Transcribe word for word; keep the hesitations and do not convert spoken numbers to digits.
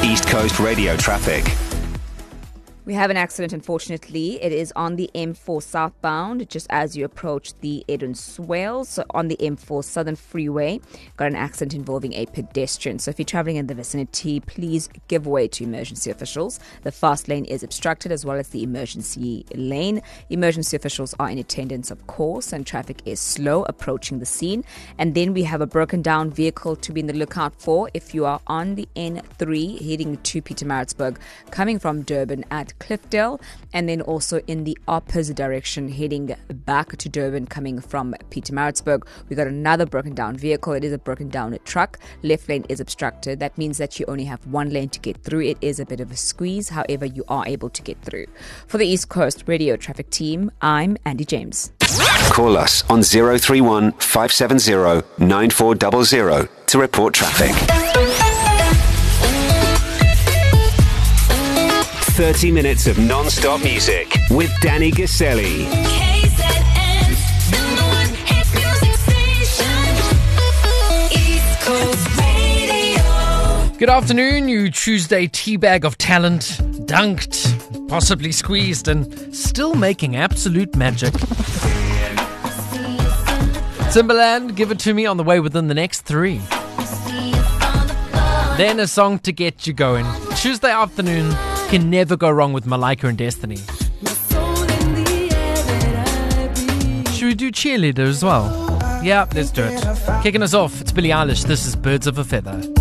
East Coast radio traffic. We have an accident, unfortunately. It is on the M four southbound, just as you approach the Eden Swale. So on the M four Southern Freeway, got an accident involving a pedestrian. So if you're traveling in the vicinity, please give way to emergency officials. The fast lane is obstructed as well as the emergency lane. Emergency officials are in attendance, of course, and traffic is slow approaching the scene. And then we have a broken down vehicle to be in the lookout for if you are on the N three heading to Pietermaritzburg, coming from Durban at Cliffdale, and then also in the opposite direction heading back to Durban coming from Pietermaritzburg. We got another broken down vehicle. It is a broken down truck. Left lane is obstructed. That means that you only have one lane to get through. It is a bit of a squeeze. However, you are able to get through. For the East Coast Radio Traffic Team, I'm Andy James. Call us on zero three one, five seven zero, nine four zero zero to report traffic. thirty minutes of non-stop music with Danny Gaselli. K Z N, number one hit music station, East Coast Radio. Good afternoon, you Tuesday teabag of talent, dunked, possibly squeezed, and still making absolute magic. Timbaland, Give It To Me on the way within the next three. Then a song to get you going. Tuesday afternoon, can never go wrong with Malika and Destiny. Should we do Cheerleader as well? Yeah, let's do it. Kicking us off, it's Billie Eilish. This is Birds of a Feather.